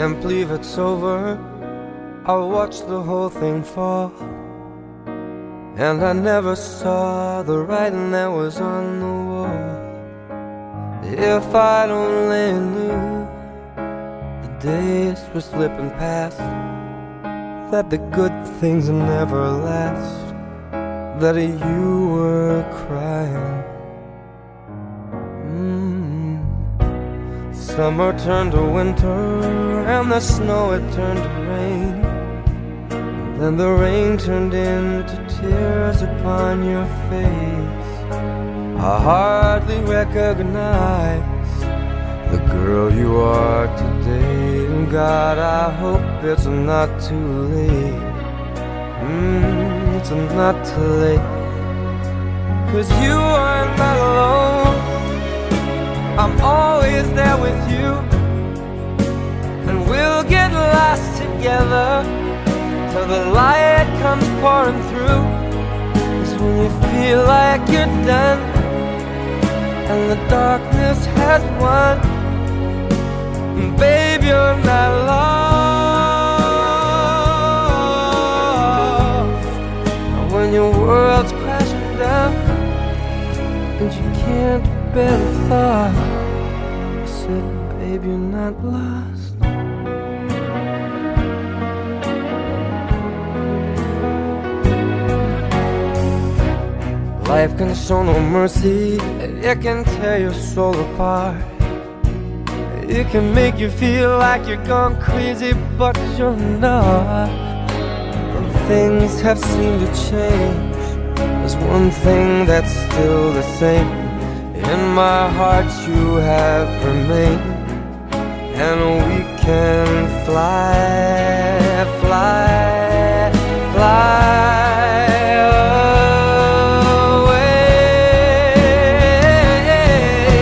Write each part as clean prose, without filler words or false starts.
Can't believe it's over. I watched the whole thing fall, and I never saw the writing that was on the wall. If I'd only knew the days were slipping past, that the good things never last, that you were crying. Summer turned to winter, and the snow had turned to rain. Then the rain turned into tears upon your face. I hardly recognize the girl you are today. And God, I hope it's not too late. It's not too late. 'Cause you are not alone. I'm always there with you, and we'll get lost together till the light comes pouring through. 'Cause when you feel like you're done and the darkness has won, babe, you're not lost. When your world's crashing down and you can't bear the thought, I said, babe, you're not lost. Life can show no mercy, it can tear your soul apart. It can make you feel like you're gone crazy, but you're not. And things have seemed to change. There's one thing that's still the same. In my heart you have remained, and we can fly, fly, fly away.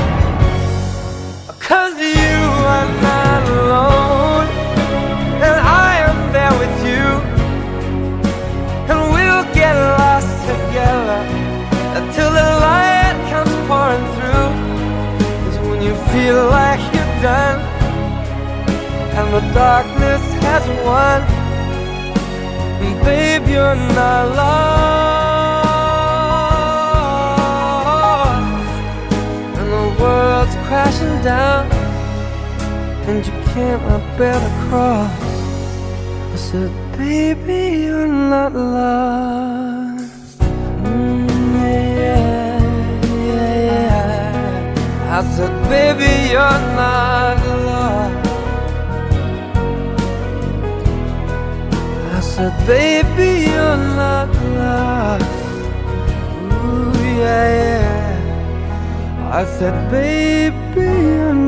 'Cause you are not alone, and I am there with you, and we'll get lost together until the light comes pouring through. 'Cause when you feel like you're done and the darkness has won, babe, you're not lost. And the world's crashing down and you can't bear the cross. I said, baby, you're not lost. I said, baby, you're not lost. I said, baby, you're not lost. Ooh, yeah, yeah. I said, baby, you're